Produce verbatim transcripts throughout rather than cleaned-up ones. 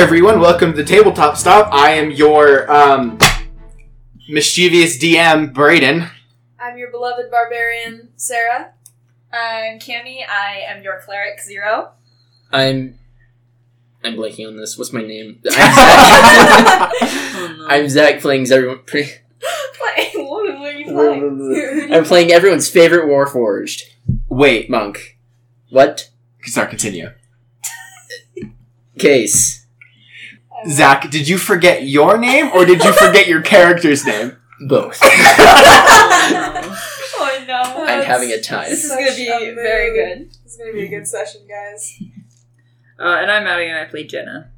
everyone, welcome to the Tabletop Stop. I am your um, mischievous D M, Brayden. I'm your beloved barbarian, Sarah. I'm Cammy. I am your cleric, Zero. I'm... I'm blanking on this. What's my name? I'm Zach. oh, no. I'm Zach playing everyone... Pre- what, what are you playing? I'm playing everyone's favorite Warforged. Wait. Monk. What? Sorry, continue. Case. Zach, did you forget your name, or did you forget your character's name? Both. oh no. I'm That's, having a time. This is going to be very good. This is going to be a good session, guys. Uh, and I'm Maddie, and I play Jenna.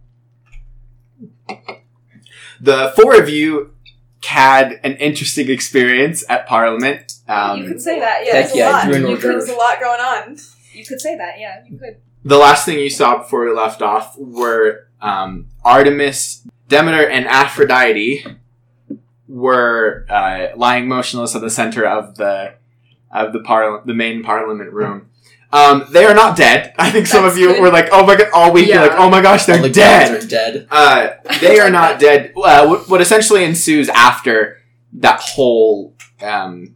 The four of you had an interesting experience at Parliament. Um, you could say that, yeah. Heck There's yeah, a lot. you You could, there's a lot going on. You could say that, yeah. You could. The last thing you saw before we left off were um, Artemis, Demeter, and Aphrodite were uh, lying motionless at the center of the of the par- the main Parliament room. Um, they are not dead. I think some That's of you good. were like, "Oh my god!" All week, Yeah. you're like, "Oh my gosh, they're All the dead." guards are dead. Uh, they are not dead. Uh, what, what essentially ensues after that whole um,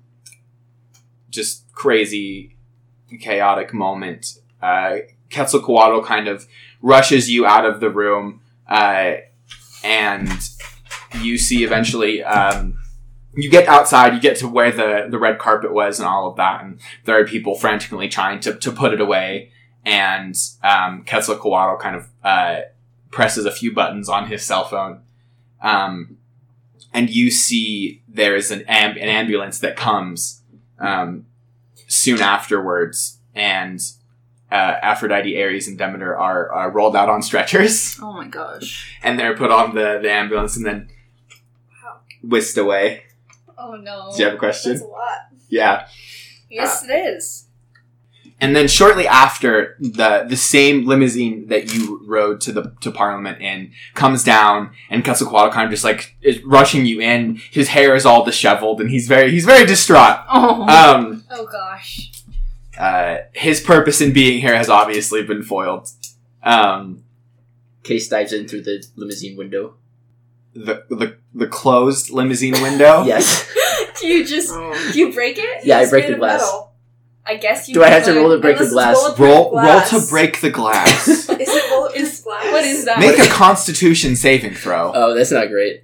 just crazy, chaotic moment. Uh, Quetzalcoatl kind of rushes you out of the room, uh, and you see eventually, um, you get outside, you get to where the, the red carpet was and all of that, and there are people frantically trying to, to put it away, and um, Quetzalcoatl kind of uh, presses a few buttons on his cell phone, um, and you see there's an, amb- an ambulance that comes um, soon afterwards, and Uh, Aphrodite, Ares, and Demeter are, are rolled out on stretchers. Oh my gosh. And they're put on the, the ambulance and then whisked away. Oh no. Do you have a question? That's a lot. Yeah. Yes, uh, it is. And then shortly after, the the same limousine that you rode to the to Parliament in comes down, and Quetzalcoatl kind of just like is rushing you in. His hair is all disheveled, and he's very he's very distraught. Oh. Um. Oh gosh. Uh, his purpose in being here has obviously been foiled. Um, Case dives in through the limousine window. the the the closed limousine window. Yes. do you just Oh. do you break it? Yeah, I It's break made the of glass. metal. I guess you. Do I have to could. roll to break the Unless it's glass? bulletproof Roll roll glass. to break the glass. Is it bulletproof glass? What is that? Make a Constitution saving throw. Oh, that's not great.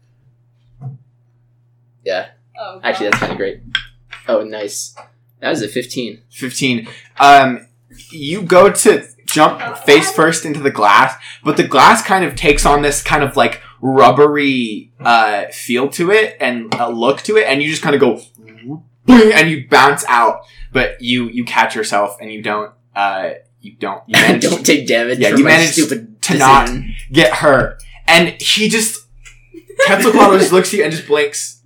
Yeah. Oh, gosh. Actually, that's kind of great. Oh, nice. That was a fifteen. Fifteen. Um, you go to jump face first into the glass, but the glass kind of takes on this kind of like rubbery uh, feel to it and a look to it, and you just kind of go, and you bounce out. But you you catch yourself, and you don't uh, you don't you manage Don't take damage. Yeah, from you my managed stupid to decision. not get hurt, and he just Quetzalcoatl just looks at you and just blinks.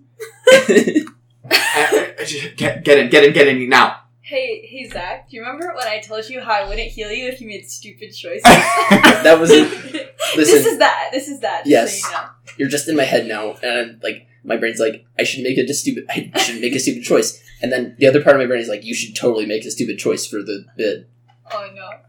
Uh, get, get in, get in, get in now. Hey, hey, Zach. Do you remember when I told you how I wouldn't heal you if you made stupid choices? That was. This is that. This is that. Just Yes. So you know. You're just in my head now, and I'm like, my brain's like, I should make a just stupid. I should make a stupid choice, and then the other part of my brain is like, you should totally make a stupid choice for the bid. Oh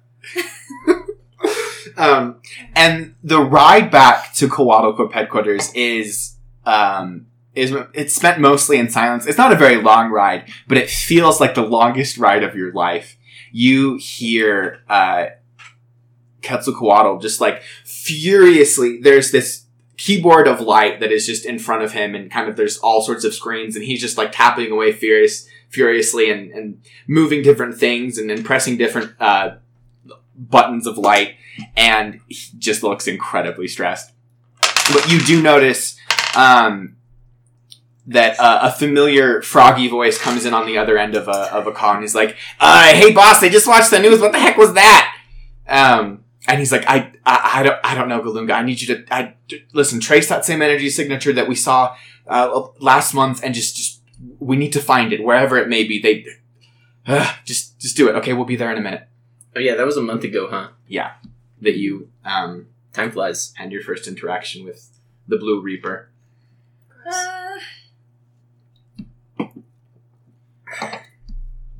no. Um, and the ride back to Coatl headquarters is, um, is, it's spent mostly in silence. It's not a very long ride, but it feels like the longest ride of your life. You hear, uh, Quetzalcoatl just like furiously, there's this keyboard of light that is just in front of him, and kind of there's all sorts of screens, and he's just like tapping away furious, furiously and, and moving different things and then pressing different, uh, buttons of light, and he just looks incredibly stressed. But you do notice, um, that uh, a familiar froggy voice comes in on the other end of a of a call, and he's like, uh, "Hey boss, I just watched the news. What the heck was that?" Um, and he's like, "I I, I don't I don't know, Galunga. I need you to I, listen. Trace that same energy signature that we saw uh, last month, and just just we need to find it wherever it may be. They uh, just just do it. Okay, we'll be there in a minute." Oh yeah, that was a month ago, huh? Yeah, that you um Time flies. had your first interaction with the Blue Reaper. Uh,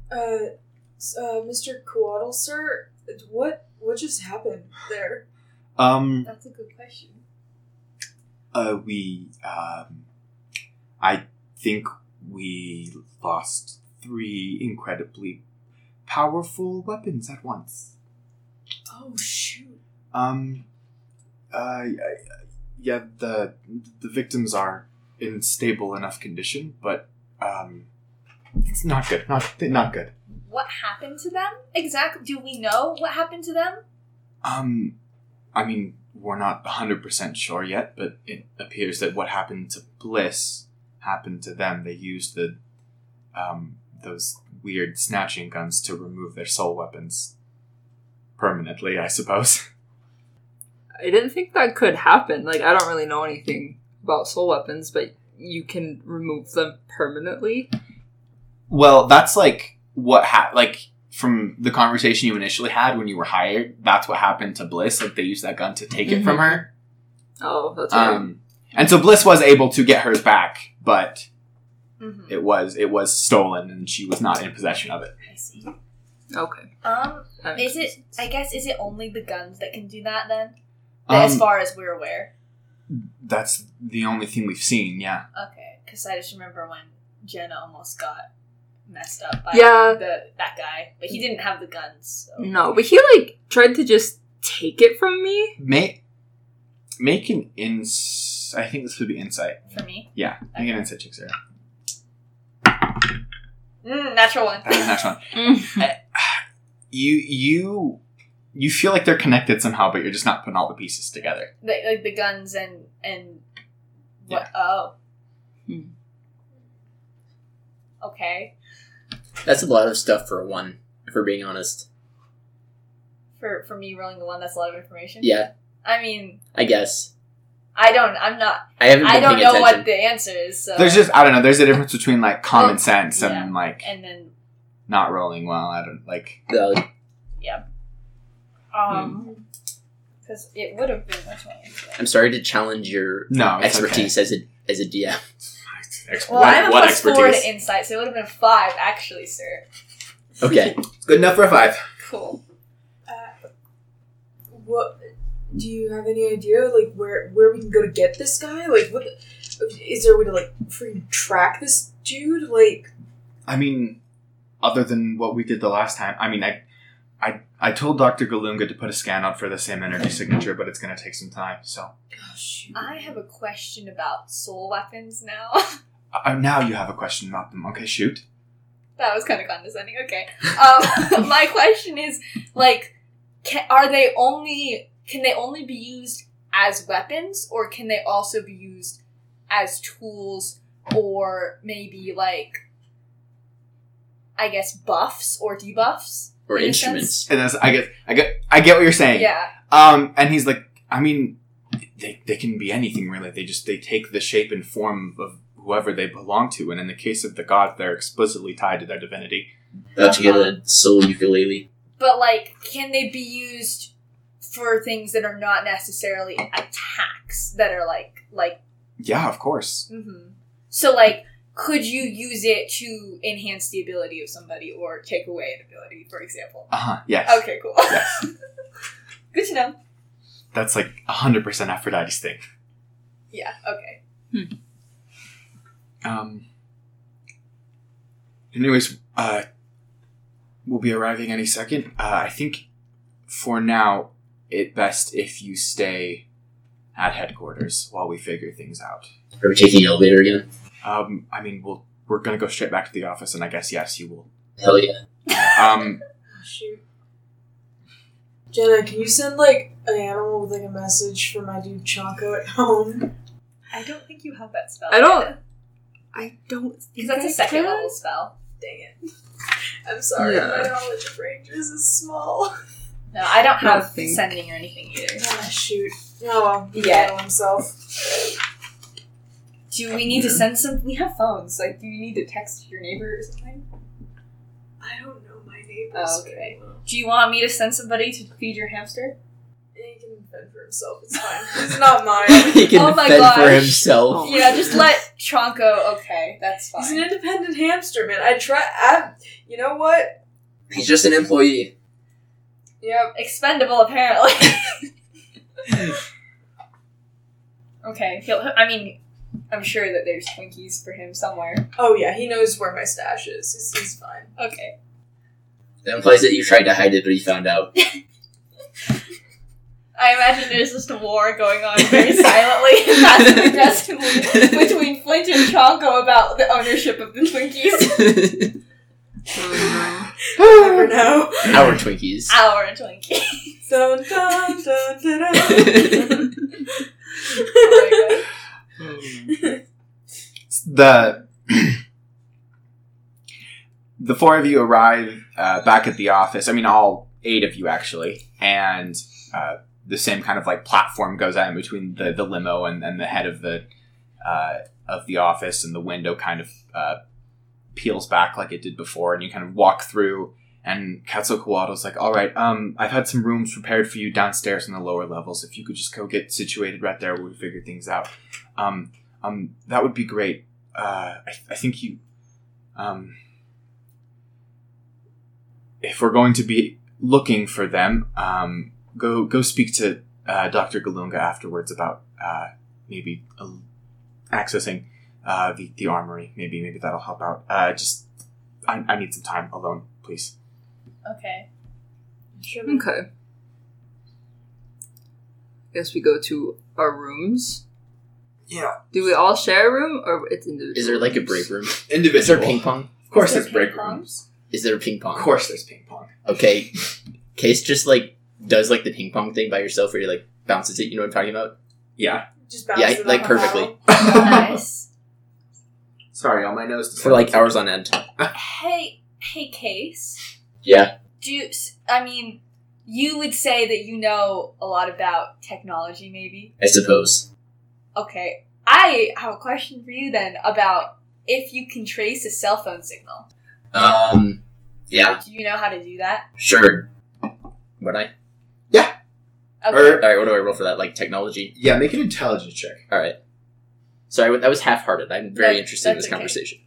Uh, uh, Mister Coatl, sir, what what just happened there? Um, That's a good question. uh, we, um, I think we lost three incredibly powerful weapons at once. Oh shoot. Um, uh, yeah, the the victims are in stable enough condition, but um, it's not good. Not not good. What happened to them? Exactly. Do we know what happened to them? Um, I mean, we're not one hundred percent sure yet, but it appears that what happened to Bliss happened to them. They used the um those weird snatching guns to remove their soul weapons permanently, I suppose. I didn't think that could happen. Like, I don't really know anything about soul weapons, but you can remove them permanently. Well, that's like what ha- like from the conversation you initially had when you were hired. That's what happened to Bliss. Like, they used that gun to take it from her. Oh, that's right. Um, and so Bliss was able to get hers back, but Mm-hmm. it was it was stolen, and she was not in possession of it. I see. Okay. Um, That makes is it? sense. I guess is it only the guns that can do that then? as Um, far as we're aware. That's the only thing we've seen. Yeah. Okay, because I just remember when Jenna almost got messed up by Yeah. the that guy, but he didn't have the guns. So. No, but he, like, tried to just take it from me. Make make an ins. I think this would be insight. For me, Yeah, make an insight check, Sarah. mm, natural one. That's the next one. You you you feel like they're connected somehow, but you're just not putting all the pieces together. Like, like the guns and and what? Oh. Hmm. Okay. That's a lot of stuff for one, if we're being honest. For for me rolling the one, that's a lot of information. Yeah, I mean, I guess. I don't. I'm not. I haven't been I don't paying know attention. what the answer is. So. There's just I don't know. There's a difference between like common Well, sense yeah. and like and then not rolling well. I don't like. The- um, because it would have been which one? I'm sorry to challenge your No, it's expertise as a as a D M. Ex- Well, what I'm a what plus four expertise? to insight, so it would have been five actually, sir. Okay. Good enough for a five. Cool. Uh, what? Do you have any idea, like where where we can go to get this guy? Like, what? The, is there a way to like freaking track this dude? Like, I mean, other than what we did the last time, I mean, I, I, I told Doctor Galunga to put a scan out for the same energy signature, but it's going to take some time. So oh, shoot. I have a question about soul weapons now. uh, now you have a question about them. Okay, shoot. That was kind of condescending. Okay. Um, my question is, like, can, are they only can they only be used as weapons, or can they also be used as tools, or maybe like, I guess buffs or debuffs Or in a instruments. sense? And that's, I get, I get, I get what you're saying. Yeah. Um, and he's like, I mean, they they can be anything really. They just they take the shape and form of whoever they belong to. And in the case of the gods, they're explicitly tied to their divinity. About to get a soul ukulele. But like, can they be used for things that are not necessarily attacks? That are like like. Yeah, of course. Mm-hmm. So like. Could you use it to enhance the ability of somebody or take away an ability, for example? Uh huh. Yes. Okay, cool. Yes. Good to know. That's like a hundred percent Aphrodite's thing. Yeah, okay. Um. Anyways, uh, we'll be arriving any second. Uh, I think for now, it best if you stay at headquarters while we figure things out. Are we taking the elevator again? Um, I mean, we'll we're gonna go straight back to the office, and I guess yes, you will. Hell yeah. Um, Oh, shoot. Jenna, can you send like an animal with like a message for my dude Chonko at home? I don't think you have that spell. I don't- I don't think Because that's a I second can. level spell. Dang it. I'm sorry, Yeah. my knowledge of rangers is small. No, I don't I don't have think- sending or anything either. Ah, shoot. Oh well, he Yeah. yeah. himself. Do we need to send some? We have phones. Like, do you need to text your neighbor or something? I don't know my neighbors. Oh, okay. Do you want me to send somebody to feed your hamster? He can fend for himself, it's fine. It's not mine. He can Oh my fend for gosh. himself. Oh. Yeah, just let Chonko. Okay, that's He's an fine. independent hamster, man. I try. I, you know what? He's just an employee. Yep. Expendable, apparently. Okay. He'll, I mean, I'm sure that there's Twinkies for him somewhere. Oh yeah, he knows where my stash is. He's, he's fine. Okay. That implies that you tried to hide it, but he found out. I imagine there's just a war going on very silently and passive aggressively between Flint and Chonko about the ownership of the Twinkies. You never know. Our Twinkies. Our Twinkies. Dun, dun, dun, dun, dun. Oh my god. the the four of you arrive uh, back at the office. I mean, all eight of you actually, and uh, the same kind of like platform goes out in between the, the limo and, and the head of the uh, of the office, and the window kind of uh, peels back like it did before, and you kind of walk through. And Katsuo Kawado's like, all right, um, I've had some rooms prepared for you downstairs in the lower levels. If you could just go get situated right there, we'll figure things out. Um, um, that would be great. Uh, I, I think you, um, if we're going to be looking for them, um, go go speak to uh, Doctor Galunga afterwards about uh, maybe uh, accessing uh, the the armory. Maybe maybe that'll help out. Uh, just I, I need some time alone, please. Okay. Sure. Okay. Guess we go to our rooms. Yeah, Do we all share a room, or it's individual? Is there like a rooms? break room? individual. Is there ping pong? Of course, Is there there's break ping pong? rooms. Is there ping pong? Of course, there's ping pong. Okay. Case just like does like the ping pong thing by yourself where you like bounces it, you know what I'm talking about? Yeah. Just bounce Yeah, it like off a perfectly. paddle. Nice. Sorry, on my nose. For like hours on end. Hey, hey, Case. Yeah. Do you, s- I mean, you would say that you know a lot about technology, maybe? I suppose. Okay. I have a question for you then about if you can trace a cell phone signal. Um yeah, Do you know how to do that? sure. Would I? Okay. Or- Alright, what do I roll for that? Like technology? Yeah, make an intelligence check. Alright. Sorry, that was half hearted. I'm very That- interested in that's this okay. conversation.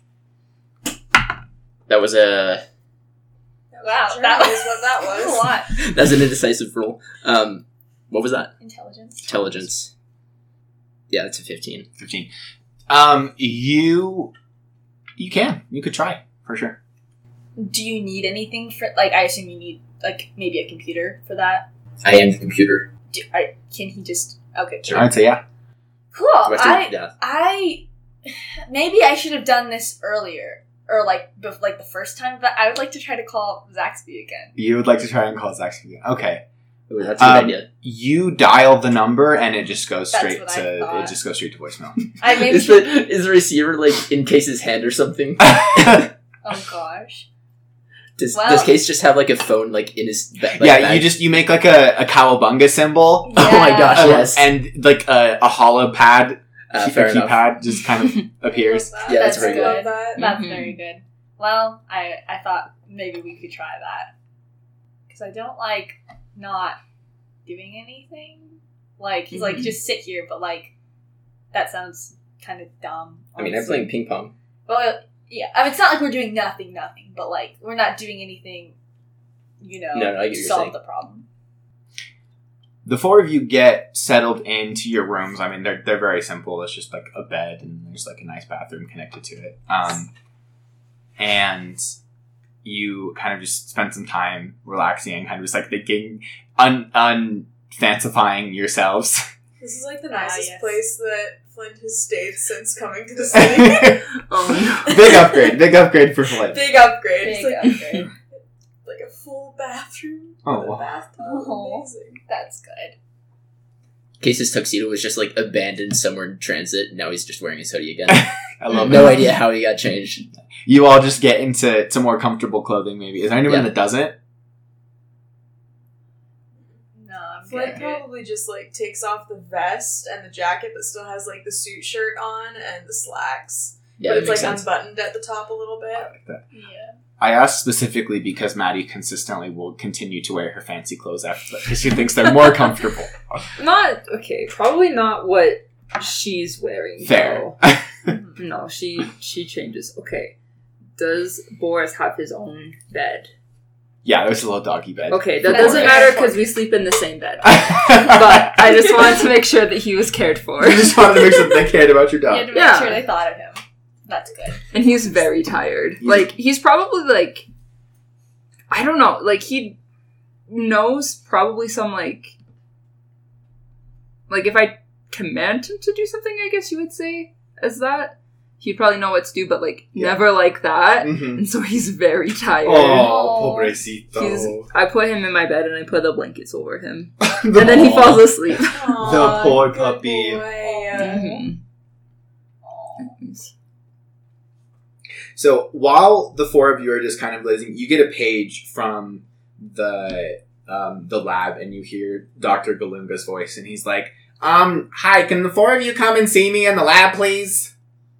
That was a Wow, Sure that is what that was was. a lot. that's an indecisive roll. Um what was that? Intelligence. Intelligence. Yeah, that's a fifteen. Fifteen. Um, you, you can. You could try for sure. Do you need anything for, like, I assume you need, like, maybe a computer for that? I am the computer. Do, I, can he just, okay. Sure. I'd say yeah. Cool. Do I still- I, yeah. I, maybe I should have done this earlier. Or, like, bef- like the first time, but I would like to try to call Zaxby again. You would like to try and call Zaxby again. Okay. Ooh, that's a good Um, idea. You dial the number and it just goes That's straight what I to thought. it just goes straight to voicemail. I maybe Is should, the is the receiver like in Case's hand or something? oh gosh. Does Well- does Case just have like a phone like in his ba- like, yeah, bag? you just you make like a, a cowabunga symbol. Oh my Yeah. gosh, um, yes. And like a, a hollow pad, uh, key- fair a enough. keypad just kind of appears. I love that. Yeah, that's very I good. love that. That's Mhm. very good. Well, I, I thought maybe we could try that. Because I don't like not doing anything. Like, he's like, Mhm. just sit here, but like, that sounds kind of dumb. I mean, I'm honestly. playing ping pong. Well, yeah. I mean, it's not like we're doing nothing, nothing, but like, we're not doing anything, you know, No, no, I get what to you're solve saying. the problem. The four of you get settled into your rooms. I mean, they're they're very simple. It's just like a bed and there's like a nice bathroom connected to it. Um, and you kind of just spend some time relaxing and kind of just like thinking, un unfancifying yourselves. This is like the Ah, nicest yes. place that Flint has stayed since coming to the city. Oh no. Big upgrade, big upgrade for Flint. Big upgrade. Big It's like, upgrade. like a full bathroom. Oh, with a wow. bathtub. Oh. Amazing. That's good. Case's tuxedo was just like abandoned somewhere in transit. Now he's just wearing his hoodie again. I love No it. idea how he got changed. You all just get into to more comfortable clothing. Maybe is there anyone Yeah. that doesn't? No, I'm Flint good. probably just like takes off the vest and the jacket, but still has like the suit shirt on and the slacks. Yeah, but that it's makes like sense. unbuttoned at the top a little bit. I like that. Yeah. I asked specifically because Maddie consistently will continue to wear her fancy clothes after that because she thinks they're more comfortable. Not okay. Probably not what she's wearing. Fair. though. No, she she changes. Okay. Does Boris have his own bed? Yeah, there's a little doggy bed. Okay, that That's doesn't very matter important. because we sleep in the same bed. But I just wanted to make sure that he was cared for. You just wanted to make sure that they cared about your You had dog. to make Yeah. sure they thought of him. That's good. And he's very tired. He's- Like, he's probably, like... I don't know. Like, he knows probably some, like... Like, if I command him to do something, I guess you would say, as that. He'd probably know what to do, but, like, Yeah. never like that. Mm-hmm. And so he's very tired. Oh, pobrecito. He's, I put him in my bed and I put the blankets over him. The- And then he falls asleep. Aw, poor good puppy. boy. Mhm. So while the four of you are just kind of lazing, you get a page from the um, the lab, and you hear Doctor Galunga's voice, and he's like, "Um, hi, can the four of you come and see me in the lab, please?"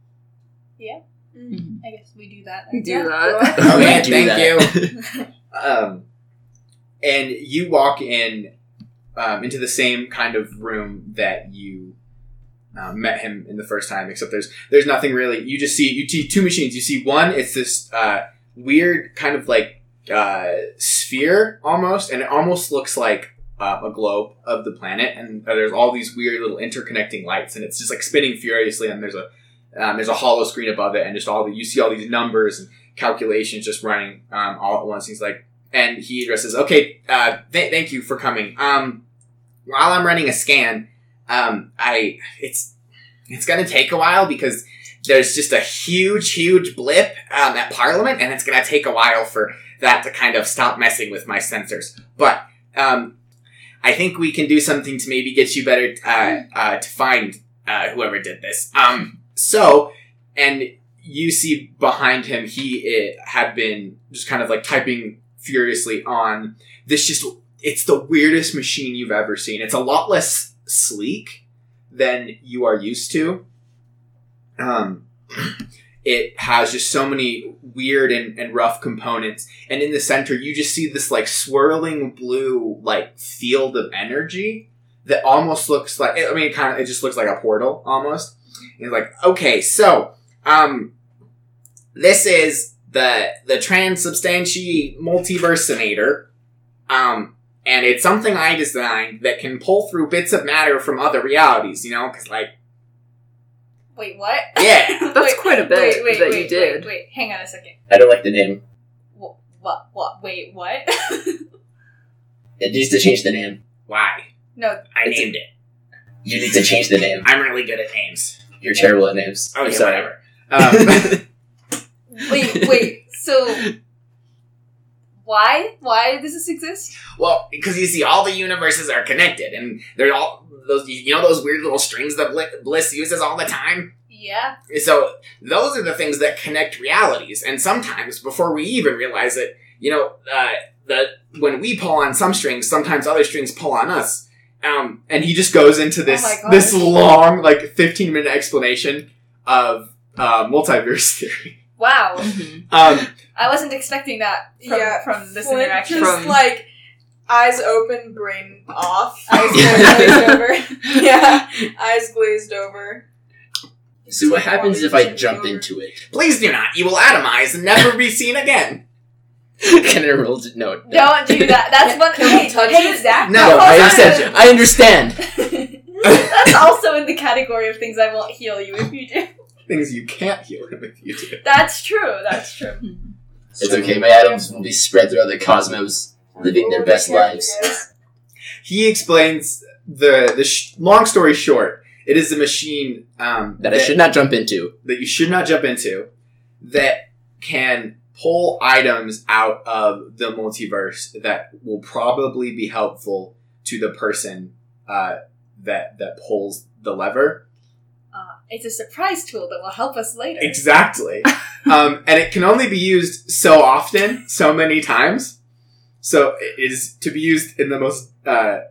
Mm. I guess we do that. We do Yeah. that. Okay, Do thank that. you. Um, and you walk in um, into the same kind of room that you uh, met him in the first time, except there's there's nothing really. You just see you see two machines. You see one, it's this uh, weird kind of like uh, sphere almost, and it almost looks like uh, a globe of the planet. And uh, there's all these weird little interconnecting lights, and it's just like spinning furiously. And there's a um, there's a hollow screen above it, and just all the you see all these numbers and calculations just running um, all at once. He's like, and he addresses, okay, uh, th- thank you for coming. Um, while I'm running a scan, um, I it's it's gonna take a while because there's just a huge, huge blip um, at Parliament, and it's gonna take a while for that to kind of stop messing with my sensors. But um, I think we can do something to maybe get you better uh, uh, to find uh, whoever did this. Um, so and. You see behind him, he uh, had been just kind of like typing furiously on this. Just it's the weirdest machine you've ever seen. It's a lot less sleek than you are used to. Um, it has just so many weird and, and rough components, and in the center, you just see this like swirling blue like field of energy that almost looks like. I mean, it kind of it just looks like a portal almost. And it's like, okay, so. Um, this is the the Transubstantiate Multiversinator, um, and it's something I designed that can pull through bits of matter from other realities. You know, because like, Wait, what? That's Yeah. Wait, quite a bit wait, wait, that wait, you did. Wait, wait, hang on a second. I don't like the name. What? What? what wait, what? It needs to change the name. why? No, I It's a- named it. You need to change the name. I'm really good at names. You're terrible at names. Oh I'm yeah, sorry. whatever. Um, wait, wait. So, why? Why does this exist? well, because you see, all the universes are connected, and they're all those. You know those weird little strings that Bli- Bliss uses all the time. Yeah. So those are the things that connect realities, and sometimes before we even realize it, you know, uh, the when we pull on some strings, sometimes other strings pull on us. Um, and he just goes into this Oh my this gosh. long, like fifteen minute explanation of uh, multiverse theory. Wow. Mhm. Um, I wasn't expecting that from, yeah, from this Flint interaction. just From- like eyes open, brain off, eyes Eyes glazed over. Yeah, eyes glazed over. So what happens if I jump Over. into it? please do not. You will atomize and never be seen again. Can I roll to no? no. Don't do that. That's Can- one. can we Hey, touch hey, it? Zach. No, No, I that's understand. I understand. also- That's also in the category of things I won't heal you if you do. Things you can't heal him if you do. That's true. That's true. It's okay. My atoms will be spread throughout the cosmos, living their best lives. He explains the the sh- long story short. It is a machine um, That I should not jump into. that you should not jump into that can pull items out of the multiverse that will probably be helpful to the person uh, that that pulls the lever. Uh, it's a surprise tool that will help us later. Exactly. um, and it can only be used so often, so many times. So it is to be used in the most uh,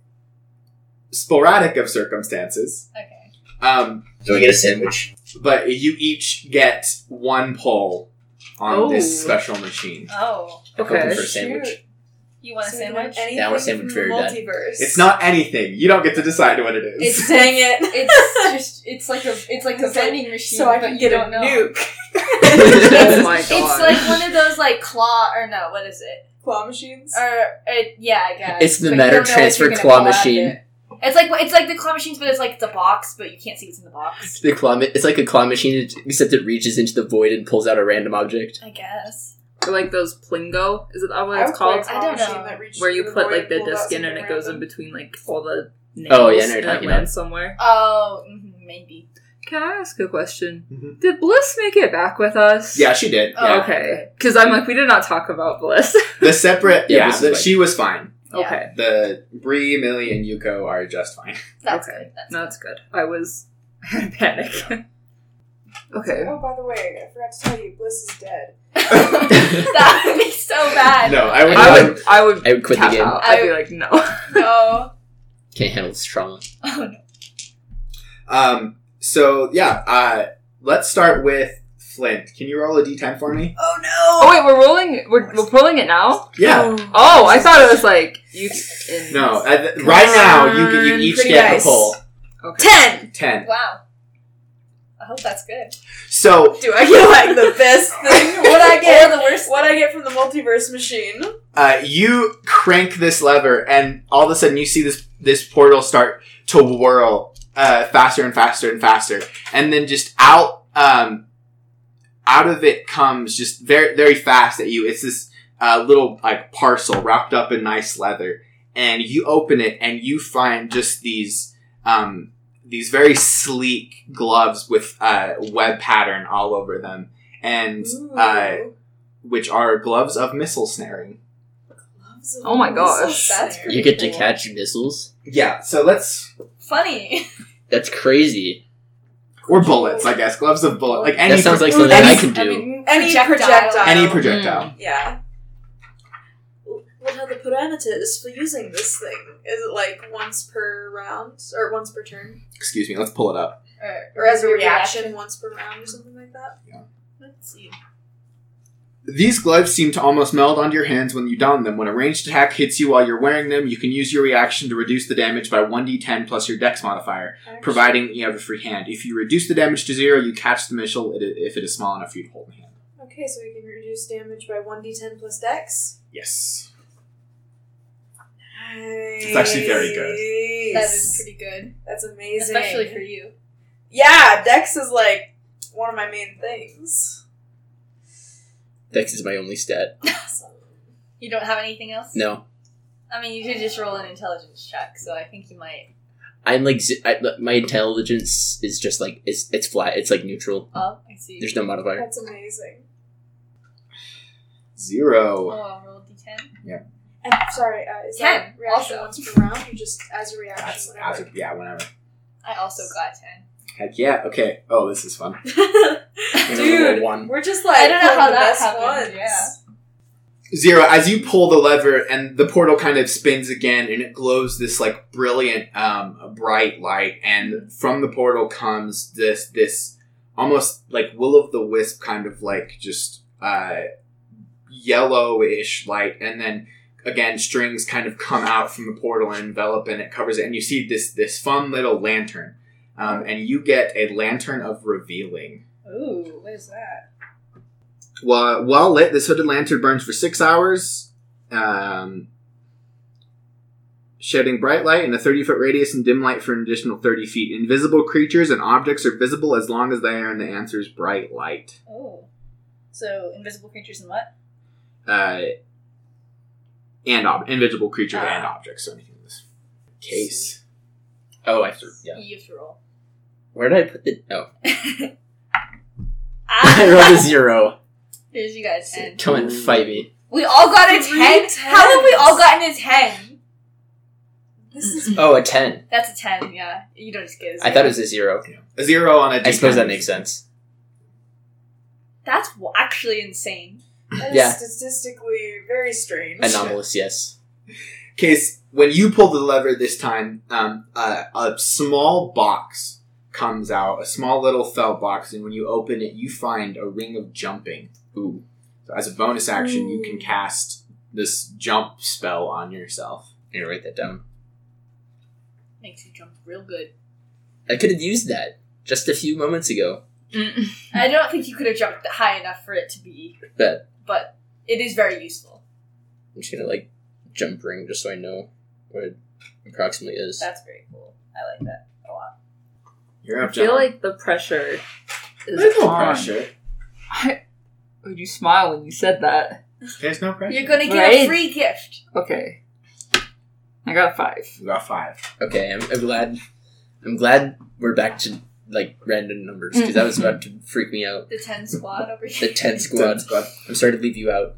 sporadic of circumstances. Okay. Um, Do I get a sandwich? but you each get one pull on Oh. this special machine. Oh, I'm hoping Okay. for a sandwich. you want a So sandwich? Anything Yeah, I want a sandwich from the very bad. multiverse. It's not anything. You don't get to decide what it is. It's Dang it. It's just it's like a it's like a It's like- vending machine, so I but can you get a don't know. nuke. Oh my god. It's like one of those like claw or no, what is it? claw machines? Or uh, yeah, I guess. It's the But you matter don't know if transfer you're gonna claw fall out of machine. it. It's like it's like the claw machines, but it's like it's a box, but you can't see what's in the box. The claw, ma- it's like a claw machine, except it reaches into the void and pulls out a random object. I guess. Or like those Plingo. Is it that what I it's would play a called? claw I don't machine know. that reaches Where you through put void, like the pulls out disc in and something it goes in random. between like all the nails Oh, yeah, I know what you're and it talking lands somewhere. Oh, mm-hmm, maybe. Can I ask a question? Mhm. Did Bliss make it back with us? Yeah, she did. Oh, Yeah. Okay. Because I'm like, we did not talk about Bliss. The separate, Yeah, yeah, this is the, fine. she was fine. Yeah. Okay. The Bree, Millie, and Yuko are just fine. That's Okay. good. That's No, that's good. I was I had a panic. Okay. Oh, by the way, I forgot to tell you, Bliss is dead. that would be so bad. No, I would. I would I would I would quit the tap game. out. I'd be I- like, no. No. Can't handle this trauma. Oh no. Um. So yeah. Uh. Let's start with Flint. Can you roll a d ten for me? Oh no. Oh wait, we're rolling we're we're pulling it now? Yeah. Oh, I thought it was like you in No. At the- right now, you can you each Pretty get nice. a pull. Okay. Ten! Ten. Wow. I hope that's good. So Do I get like the best thing? What I get? Or the worst. What I get from the multiverse machine? uh, you crank this lever, and all of a sudden, you see this this portal start to whirl uh, faster and faster and faster, and then just out um, out of it comes just very very fast at you. It's this uh, little like parcel wrapped up in nice leather, and you open it, and you find just these um, these very sleek gloves with uh, web pattern all over them, and uh, Ooh. which are gloves of missile snaring. Gloves of Oh my missile gosh. That's snare. You get to Cool. catch missiles? Yeah, so let's Funny. That's crazy. or bullets, I guess. Gloves of bullet, like any That sounds pro- like something any- I can do. I mean, Any projectile. projectile. any projectile. Yeah. What are the parameters for using this thing? Is it like once per round? Or once per turn? Excuse me, let's pull it up. Or, Or as a reaction, once per round or something like that? Let's see. These gloves seem to almost meld onto your hands when you don them. When a ranged attack hits you while you're wearing them, you can use your reaction to reduce the damage by one d ten plus your dex modifier, Actually- providing you have a free hand. If you reduce the damage to zero, you catch the missile if it is small enough for you to hold in hand. Okay, so we can reduce damage by one d ten plus dex. Yes. Nice. It's actually very good. That is pretty good. That's amazing. Especially for you. Yeah, dex is like one of my main things. Dex is my only stat. Awesome. You don't have anything else? No. I mean, you could just roll an intelligence check, so I think you might. I'm like, zi- I, my intelligence is just like, it's it's flat. It's like neutral. Oh, I see. There's no modifier. That's amazing. Zero. Oh, I'll roll d ten. And sorry, uh, is Ten, that reaction also. once per round? You just as a reaction, That's, whatever. as- yeah, whenever. I also got ten. Heck yeah. Okay. Oh, this is fun. Dude, one. we're just like I don't know pulling how the that best happened, ones. yeah. Zero, as you pull the lever and the portal kind of spins again and it glows this like brilliant, um, bright light, and from the portal comes this, this almost like will-o'-the-wisp kind of like just, uh, yellowish light, and then again strings kind of come out from the portal and envelop and it covers it, and you see this, this fun little lantern, um, and you get a lantern of revealing. Ooh, what is that? While, while lit, this hooded lantern burns for six hours, um, shedding bright light in a thirty-foot radius and dim light for an additional thirty feet. Invisible creatures and objects are visible as long as they are in the answer's bright light. Oh. So, invisible creatures and what? Uh, and ob- invisible creatures Ah. and objects, so anything in this case. Oh, I have to, yeah. You have to roll. Where did I put the, oh. Ah. I rolled a zero. Here's you guys ten. Come and fight me. We all got a Three ten? How have we all gotten a ten? This is Oh, a ten. That's a ten, yeah. You don't just get a I thought it was a zero. A zero on a D I suppose ten. that makes sense. That's w- actually insane. that is Yeah. statistically very strange. Anomalous, yes. Case, when you pull the lever this time, um, uh, a small box comes out, a small little felt box, and when you open it, you find a ring of jumping. Ooh. So as a bonus action, you Ooh. can cast this jump spell on yourself. I'm gonna write that down. Makes you jump real good. I could have used that just a few moments ago. I don't think you could have jumped high enough for it to be, Bet. but it is very useful. I'm just gonna like jump ring just so I know what it approximately is. That's very cool. I like that a lot. You're I up, feel John. like the pressure is There's no on. pressure. I, oh, you smile when you said that. There's no pressure. You're gonna get Right? a free gift. Okay. I got a five. You got five. Okay, I'm, I'm glad. I'm glad we're back to like random numbers because that was about to freak me out. The ten squad over here. The ten squad. Squad. I'm sorry to leave you out.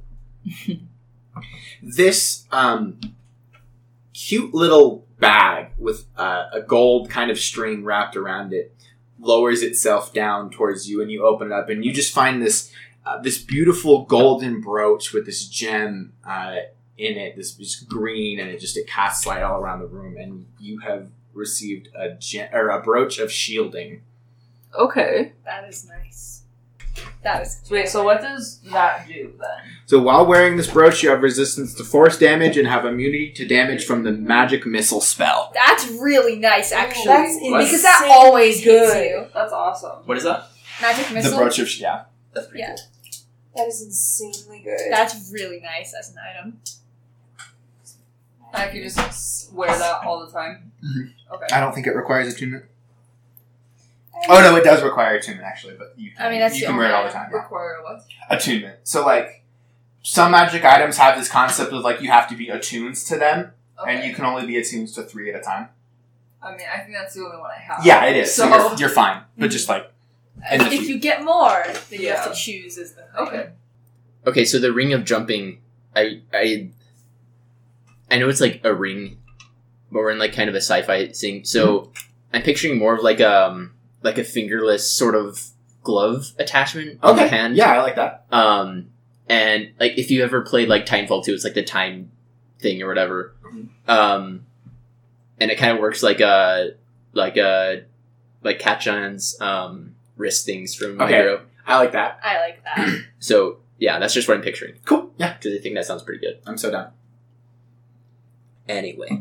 This um, cute little bag with uh, a gold kind of string wrapped around it lowers itself down towards you, and you open it up, and you just find this uh, this beautiful golden brooch with this gem uh, in it. This just green, and it just it casts light all around the room, and you have received a gem or a brooch of shielding. Okay. That is nice. That is Wait, so what does that do then? So while wearing this brooch, you have resistance to force damage and have immunity to damage from the magic missile spell. That's really nice, actually. That's because that insanely always hits good. you. That's awesome. What is that? Magic missile. The brooch of yeah. That's pretty Yeah. cool. That is insanely good. That's really nice as an item. I could just wear that all the time. Mhm. Okay. I don't think it requires attunement. Oh no, it does require attunement actually, but you can, I mean, that's you the can wear it all only the time. yeah. Require what? Attunement. So like some magic items have this concept of like you have to be attuned to them, Okay. and you can only be attuned to three at a time. I mean, I think that's the only one I have. Yeah, it is. So, So, you're, you're fine, but just like in the If future. you get more, then you have Yeah. to choose as the thing. okay. Okay, so the ring of jumping, I I I know it's like a ring, but we're in like kind of a sci-fi thing. So I'm picturing more of like um like a fingerless sort of glove attachment on the Okay. hand. Yeah, I like that. Um, and like if you ever played like Timefall two, it's like the time thing or whatever. Mhm. Um, and it kind of works like a like a like Katjan's um wrist things from My Okay. Hero. I like that. I like that. So yeah, that's just what I'm picturing Cool. Yeah, because I think that sounds pretty good. I'm so down. Anyway,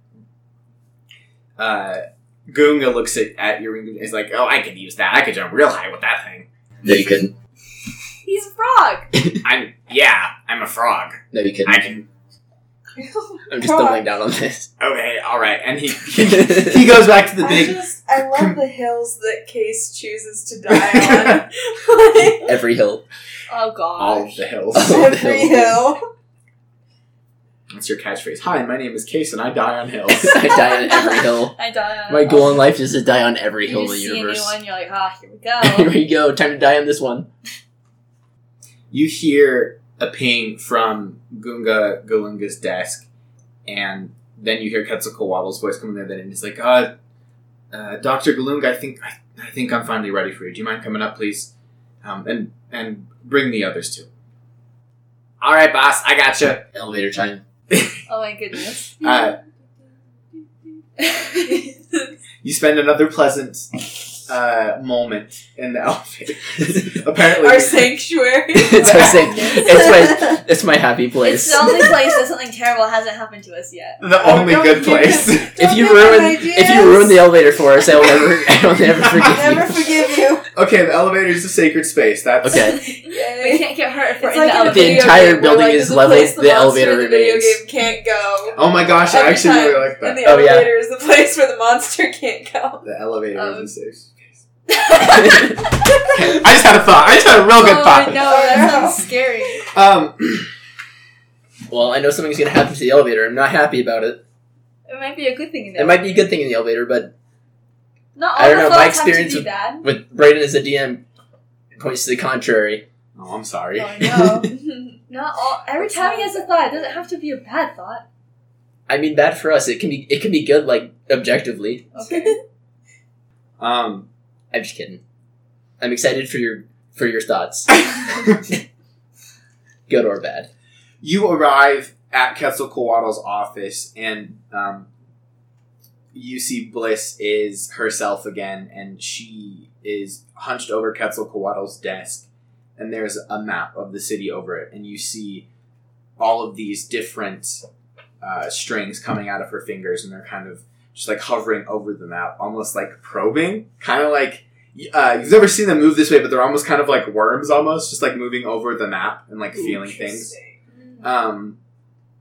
Uh, Goonga looks at, at your ring and is like, "Oh, I could use that. I could jump real high with that thing." no, you couldn't. He's a frog. I'm yeah, I'm a frog. No, you couldn't. I can. I'm just doubling down on this. Okay, all right, and he he goes back to the I big. just, I love the hills that Case chooses to die on. Like, Every hill. Oh gosh. All of the hills. Oh. every hill. That's your catchphrase. Hi, my name is Case, and I die on hills. I die on every hill. I die on My goal in life is to die on every You hill in just the see universe. a new one, you're like, ah, here we go. Here we go. Time to die on this one. You hear a ping from Goonga Galunga's desk, and then you hear Quetzalcoatl's voice coming in, and he's like, "Uh, uh Doctor Galunga, I think I, I think I'm finally ready for you. Do you mind coming up, please? Um, and and bring the others too." All right, boss, I gotcha. Elevator time. Oh my goodness. Uh, you spend another pleasant uh, moment in the elevator. Apparently, Our sanctuary. it's our safe. It's my. It's my happy It's place. the only place that something terrible hasn't happened to us yet. the only Don't good give place. him- If don't you give him ruin, ideas. if you ruin the elevator for us, I will never. I will never forgive I'll never you. forgive you. Okay, the elevator is a sacred space. That's Okay. We Yay. can't get hurt if we're It's in like the in a The elevator. video entire game where, building like, is the leveled, place the monster elevator in the video remains. game can't go. Oh my gosh, I Every actually time really like And that. the Oh, yeah. elevator is the place where the monster can't go. The elevator Um, is a safe space. I just had a thought. I just had a real good Oh, thought. no, that sounds scary. Um, Well, I know something's gonna happen to the elevator. I'm not happy about it. It might be a good thing in there. It might be a good thing in the elevator, but Not I all don't the know, my floats have to experience be with- bad. with Brayden as a D M points to the contrary. oh, I'm sorry. Oh no. Not all. Every time he has a thought, it doesn't have to be a bad thought. I mean, bad for us. It can be. It can be good, like objectively. Okay. Um, I'm just kidding. I'm excited for your for your thoughts, good or bad. you arrive at Quetzalcoatl's office, and um, you see Bliss is herself again, and she is hunched over Quetzalcoatl's desk, and there's a map of the city over it, and you see all of these different uh, strings coming out of her fingers, and they're kind of just like hovering over the map, almost like probing, kind of like uh, you've never seen them move this way, but they're almost kind of like worms, almost just like moving over the map and like feeling things. Um,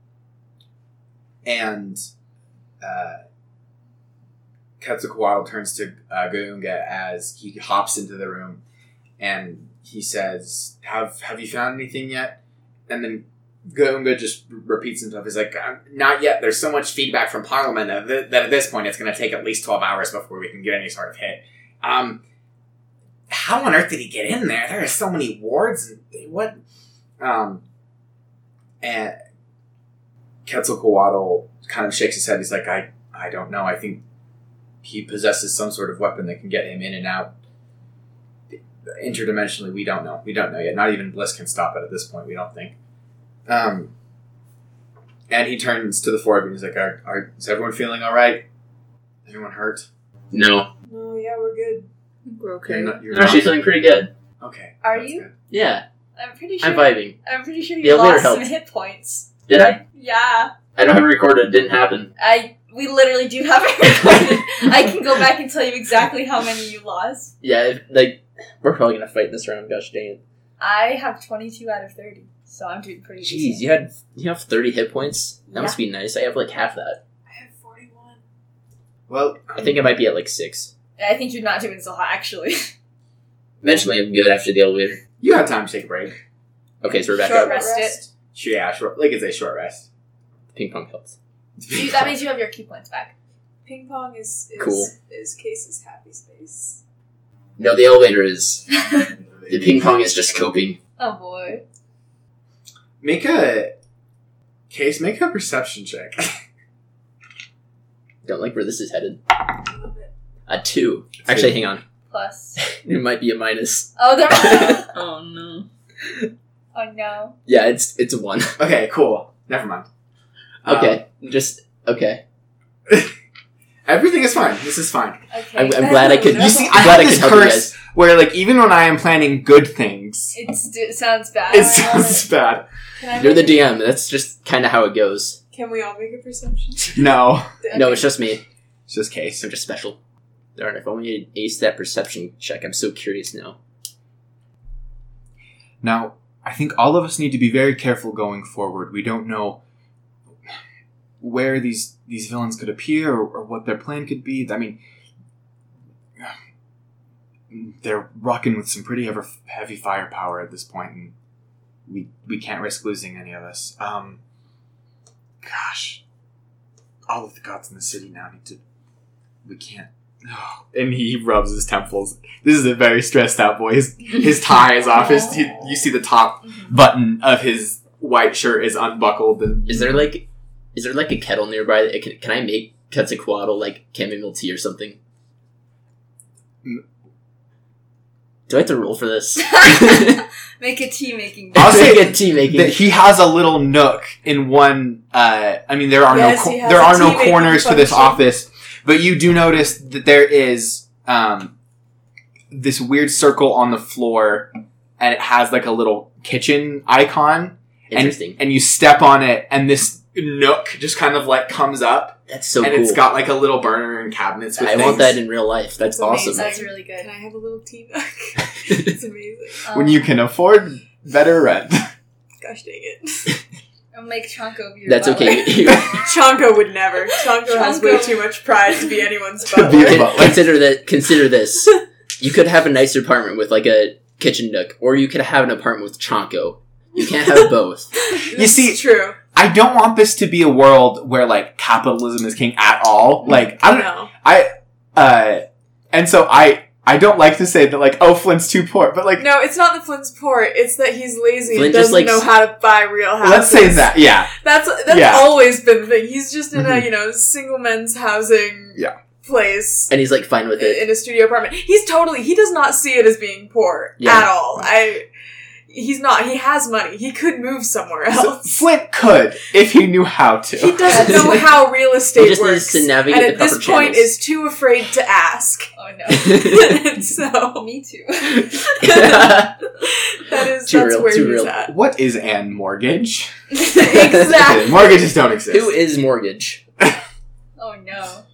and uh, Quetzalcoatl turns to uh, Goonga as he hops into the room, and he says, "Have Have you found anything yet?" And then Goonga just repeats himself. He's like, um, "Not yet. There's so much feedback from Parliament that, th- that at this point it's going to take at least twelve hours before we can get any sort of hit." Um, how on earth did he get in there? There are so many wards. And what? Um, and Quetzalcoatl kind of shakes his head. He's like, I, I don't know. I think he possesses some sort of weapon that can get him in and out interdimensionally. We don't know. We don't know yet. Not even Bliss can stop it at this point, we don't think. Um, and he turns to the four of you and he's like, are, are, is everyone feeling all right? Anyone hurt? No. No, yeah, we're good. We're okay. You're not, you're I'm actually not? feeling pretty good. Okay. Are that's you? good. Yeah, I'm pretty sure. I'm vibing. I'm pretty sure The you elevator lost some helped. hit points. Did I? Yeah, I don't have it recorded. It didn't happen. I. We literally do have it recorded. I can go back and tell you exactly how many you lost. Yeah, if, like, we're probably gonna fight this round. Gosh dang it. I have twenty-two out of thirty, so I'm doing pretty. Jeez, decent. you had you have thirty hit points. That Yeah. must be nice. I have like half that. I have forty-one. Well, I think I might be at like six. I think you're not doing so hot, actually. Eventually, I'm good after the elevator. you have time to take a break. Okay, so we're back Short up. rest it. Sure, yeah, short, like it's a short rest. Ping pong helps. You- that means you have your key points back. Ping pong is, is Cool. is Case's happy space. No, the elevator is. The ping pong is just coping. Oh boy. Make a case. Make a perception check. Don't like where this is headed. I love it. A two. Actually, hang on. Plus. It might be a minus. Oh, there. Oh no. Oh no. Yeah, it's it's a one. Okay, cool. Never mind. Um, Okay, just okay. everything is fine. This is fine. Okay. I'm, I'm glad I could. You see, I'm I glad have I this could help you curse guys. where, like, even when I am planning good things, It's, it sounds bad. it sounds bad. Can I You're the make D M. That's just kind of how it goes. a- Can we all make a perception? No, No, Okay. it's just me. it's just case. I'm just special. Darn, if only I'd ace that perception check. I'm so curious now. Now, I think all of us need to be very careful going forward. We don't know where these these villains could appear or, or what their plan could be. I mean, they're rocking with some pretty ever heavy firepower at this point, and we we can't risk losing any of us. Um, gosh, all of the gods in the city now need to. We can't. Oh. And he rubs his temples. This is a very stressed out boy. His, his tie is off. His, you, you see the top button of his white shirt is unbuckled. And Is there like, is there like a kettle nearby? That can, can I make Quetzalcoatl like chamomile tea or something? Mm. Do I have to roll for this? Make a tea making. I'll say Make a tea making. that he has a little nook in one. Uh, I mean, there are Yes, no he co- has there a are no tea-making corners to this function. office, but you do notice that there is um, this weird circle on the floor, and it has like a little kitchen icon. Interesting. And you step on it, and this nook just kind of like comes up, That's so and cool. it's got like a little burner and cabinets with I things. want that in real life. That's That's awesome. amazing. That's really good. Can I have a little tea mug? It's amazing. Um, when you can afford better rent. Gosh dang it. I'll make Chonko be your That's butler. okay. You- Chonko would never. Chonko has way Chonko. too much pride to be anyone's To be butler. a Con- butler. consider that. Consider this. You could have a nicer apartment with like a kitchen nook, or you could have an apartment with Chonko. You can't have both. You see- It's true. I don't want this to be a world where like capitalism is king at all. Like I don't know. I uh and so I I don't like to say that like oh Flint's too poor, but like No, it's not the Flint's port. It's that he's lazy Flint and just doesn't likes- know how to buy real houses. let's say that yeah. That's that's Yeah. always been the thing. He's just in a Mhm. you know single men's housing Yeah. place And he's like fine with it. in a studio apartment. He's totally he does not see it as being poor Yeah. at all. I he's not. He has money. He could move somewhere So else. Flint could if he knew how to. He doesn't know how real estate He just works, needs to navigate and the at this proper point channels. is too afraid to ask. Oh no. And so Me too. that is Too that's real, where too he's real. at. What is Ann Mortgage? Exactly. Mortgages don't exist. Who is Mortgage? Oh no.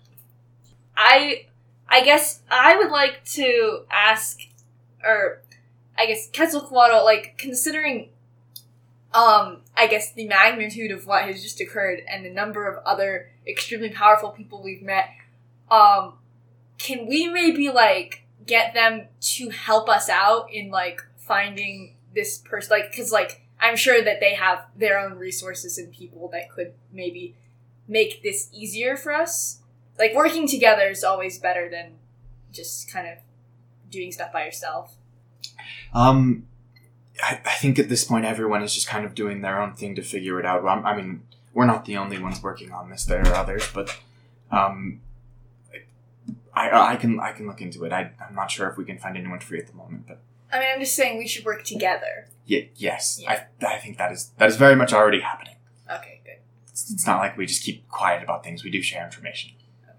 I I guess I would like to ask, or I guess Quetzalcoatl, like considering um, I guess the magnitude of what has just occurred and the number of other extremely powerful people we've met, um, can we maybe, like, get them to help us out in, like, finding this person? Like, because, like, I'm sure that they have their own resources and people that could maybe make this easier for us. Like, working together is always better than just kind of doing stuff by yourself. Um, I, I think at this point everyone is just kind of doing their own thing to figure it out. Well, I mean, we're not the only ones working on this. There are others, but um, I I can I can look into it. I I'm not sure if we can find anyone free at the moment, but I mean, I'm just saying we should work together. yeah, yes, Yeah. I I think that is that is very much already happening. Okay, good. It's, it's not like we just keep quiet about things. We do share information.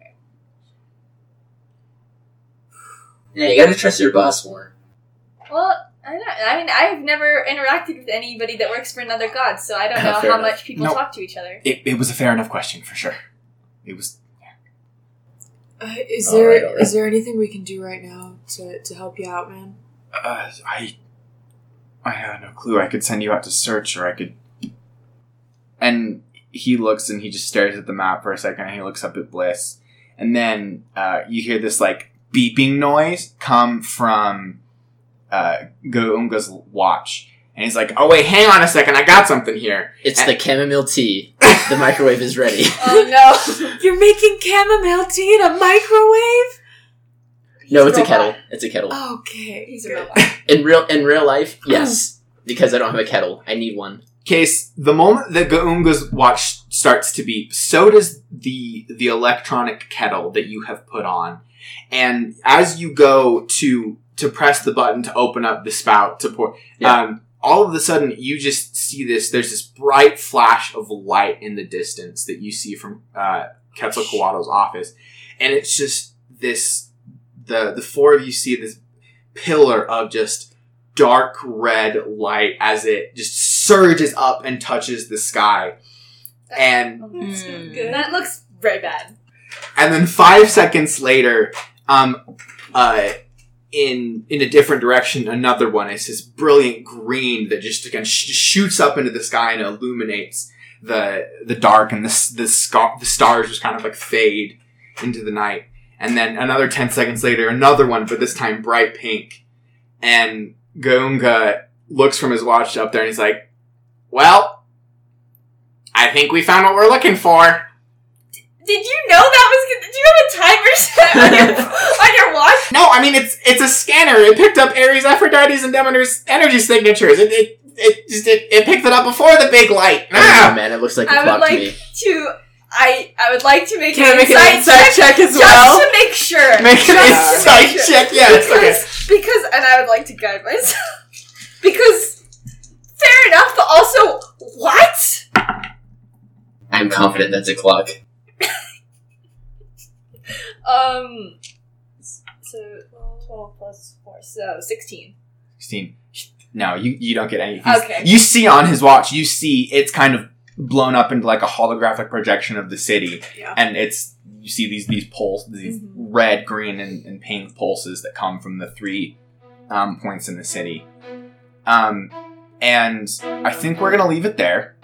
Yeah, you gotta trust your boss more. Well, I don't. I mean, I've never interacted with anybody that works for another god, so I don't know Fair how enough. much people Nope. talk to each other. It it was a fair enough question for sure. It was. Uh, is All there right, all right. is there anything we can do right now to, to help you out, man? Uh, I I have no clue. I could send you out to search, or I could. And he looks and he just stares at the map for a second, and he looks up at Bliss, and then uh, you hear this like beeping noise come from uh, Goonga's watch, and he's like, "Oh wait, hang on a second, I got something here." It's And- the chamomile tea. The microwave is ready. Oh no! You're making chamomile tea in a microwave? No, it's a Robot. kettle. It's a kettle. Okay. He's a good. robot. In real in real life, yes. Because I don't have a kettle. I need one. Case, the moment that Goonga's watch starts to beep, so does the the electronic kettle that you have put on. And as you go to to press the button to open up the spout to pour, Yeah. um, all of a sudden you just see this. There's this bright flash of light in the distance that you see from uh, Quetzalcoatl's office, and it's just this. The the four of you see this pillar of just dark red light as it just surges up and touches the sky, and Oh, that's not Mm. good. That looks very bad. and then five seconds later, um, uh, in in a different direction, another one is this brilliant green that just again sh- shoots up into the sky and illuminates the the dark, and the s- the, scar- the stars just kind of like fade into the night. And then another ten seconds later, another one, but this time bright pink. And Goonga looks from his watch up there and he's like, "Well, I think we found what we're looking for." Did you know that was good? Did you have a timer set on your, on your watch? No, I mean, it's it's a scanner. It picked up Ares, Aphrodite's, and Demeter's energy signatures. It it it, just, it, it picked it up before the big light. I don't know, Ah! man. It looks like a I would clock like to me. to. I I would like to make Can I an make an insight insight check, check as just well? to make sure. Make an Just to make insight sure. check. Yes, okay. because, because, and I would like to guide myself. Because, fair enough, but also, what? I'm confident that's a clock. Um, so, twelve plus four, so sixteen. sixteen. No, you, you don't get any. he's- Okay. You see on his watch, you see it's kind of blown up into like a holographic projection of the city. Yeah. And it's, you see these, these pulse, these Mhm. red, green, and, and pink pulses that come from the three um, points in the city. Um, and I think we're going to leave it there.